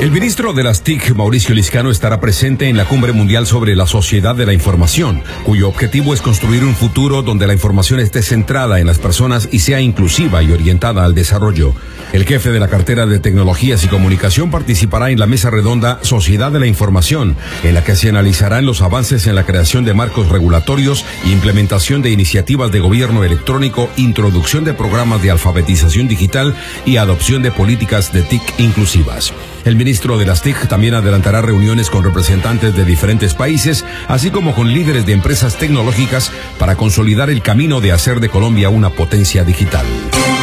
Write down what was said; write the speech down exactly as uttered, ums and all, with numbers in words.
El ministro de las T I C, Mauricio Lizcano, estará presente en la Cumbre Mundial sobre la Sociedad de la Información, cuyo objetivo es construir un futuro donde la información esté centrada en las personas y sea inclusiva y orientada al desarrollo. El jefe de la cartera de Tecnologías y Comunicación participará en la mesa redonda Sociedad de la Información, en la que se analizarán los avances en la creación de marcos regulatorios, implementación de iniciativas de gobierno electrónico, introducción de programas de alfabetización digital y adopción de políticas de T I C inclusivas. El ministro de las T I C también adelantará reuniones con representantes de diferentes países, así como con líderes de empresas tecnológicas para consolidar el camino de hacer de Colombia una potencia digital.